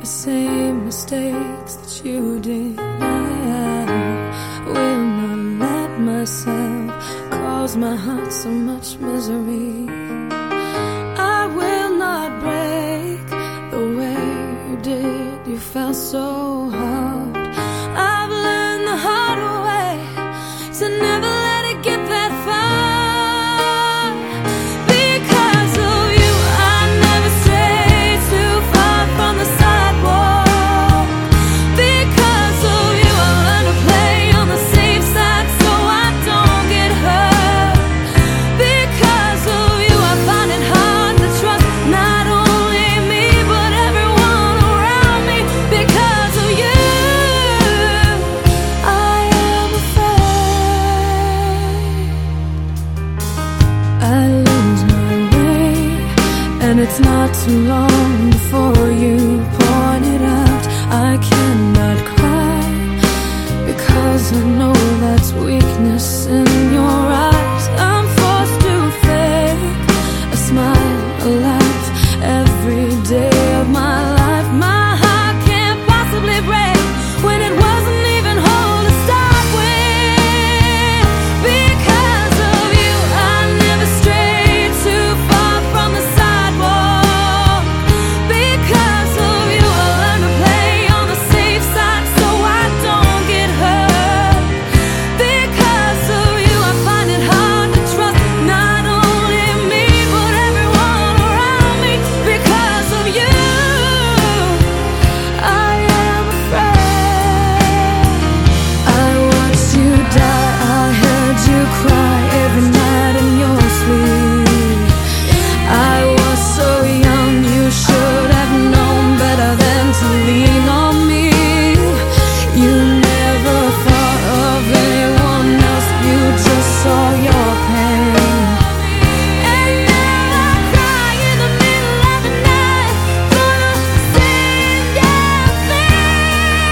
same mistakes that you did. I will not let myself cause my heart so much misery. I will not break the way you did. You felt so hard. I've learned the hard way to never let it get that far. Because of you, I never strayed too far from the sidewalk. Because of you, I learned to play on the safe side so I don't get hurt. Because of you, I find it hard to trust not only me but everyone around me. Because of you, I am afraid I lose my way, and it's not too long before you point it out. I cannot cry because I know that's weakness in your eyes. I'm forced to fake a smile, a laugh every day of my life. My heart can't possibly break when it wasn't even whole to start with. Because of you, I never strayed too far from the sidewalk. Because of you, I learned to play on the safe side so I don't get hurt. Because of you, I find it hard to trust not only me but everyone around me. Because of you, I am afraid. I watched you die, I heard you cry every night in your sleep. I was so young, you should have known better than to lean on me. You never thought of anyone else, you just saw your pain. And now I cry in the middle of the night for the same damn thing.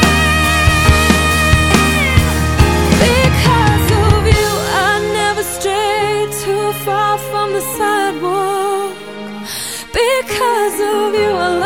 Because of you, I never strayed too far from the sidewalk. Because of you, I